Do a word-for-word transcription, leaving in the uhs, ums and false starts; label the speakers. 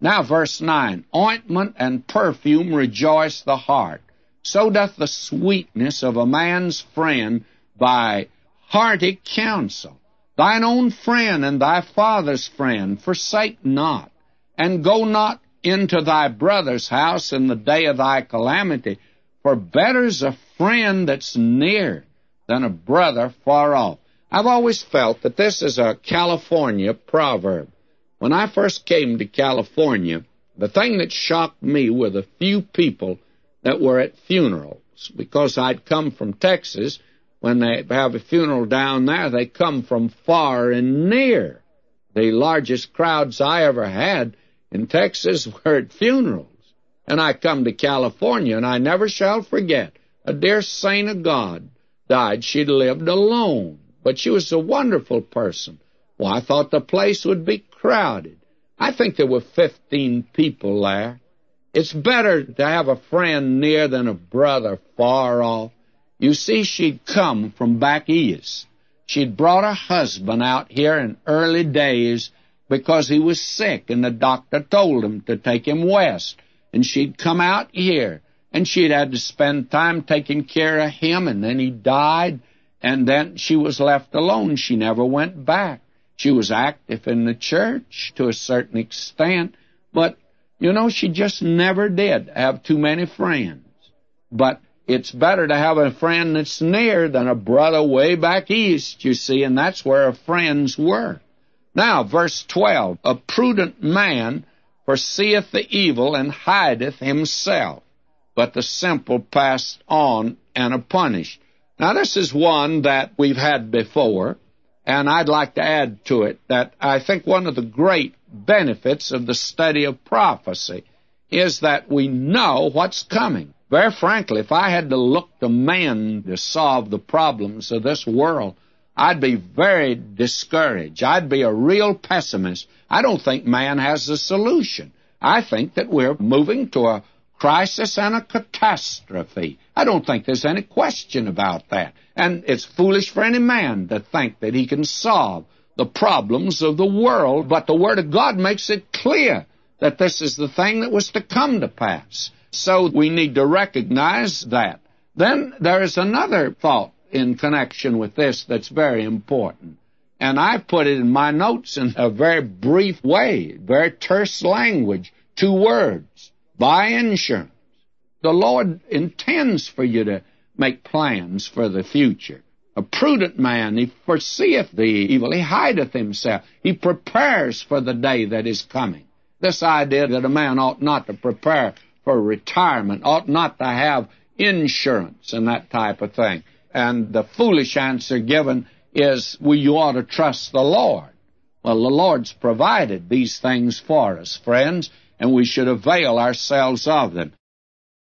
Speaker 1: Now, verse nine, ointment and perfume rejoice the heart. So doth the sweetness of a man's friend by hearty counsel. Thine own friend and thy father's friend forsake not, and go not into thy brother's house in the day of thy calamity, for better's a friend that's near than a brother far off. I've always felt that this is a California proverb. When I first came to California, the thing that shocked me were the few people that were at funerals, because I'd come from Texas. When they have a funeral down there, they come from far and near. The largest crowds I ever had in Texas were at funerals. And I come to California, and I never shall forget, a dear saint of God died. She'd lived alone, but she was a wonderful person. Well, I thought the place would be crowded. I think there were fifteen people there. It's better to have a friend near than a brother far off. You see, she'd come from back east. She'd brought her husband out here in early days because he was sick, and the doctor told him to take him west. And she'd come out here, and she'd had to spend time taking care of him, and then he died, and then she was left alone. She never went back. She was active in the church to a certain extent, but, you know, she just never did have too many friends. But it's better to have a friend that's near than a brother way back east, you see, and that's where her friends were. Now, verse twelve, a prudent man foreseeth the evil and hideth himself, but the simple pass on and are punished. Now, this is one that we've had before, and I'd like to add to it that I think one of the great benefits of the study of prophecy is that we know what's coming. Very frankly, if I had to look to man to solve the problems of this world, I'd be very discouraged. I'd be a real pessimist. I don't think man has the solution. I think that we're moving to a crisis and a catastrophe. I don't think there's any question about that. And it's foolish for any man to think that he can solve the problems of the world, but the Word of God makes it clear that this is the thing that was to come to pass. So we need to recognize that. Then there is another thought in connection with this that's very important. And I put it in my notes in a very brief way, very terse language, two words, buy insurance. The Lord intends for you to make plans for the future. A prudent man, he foreseeth the evil, he hideth himself, he prepares for the day that is coming. This idea that a man ought not to prepare for retirement, ought not to have insurance and that type of thing. And the foolish answer given is, well, you ought to trust the Lord. Well, the Lord's provided these things for us, friends, and we should avail ourselves of them.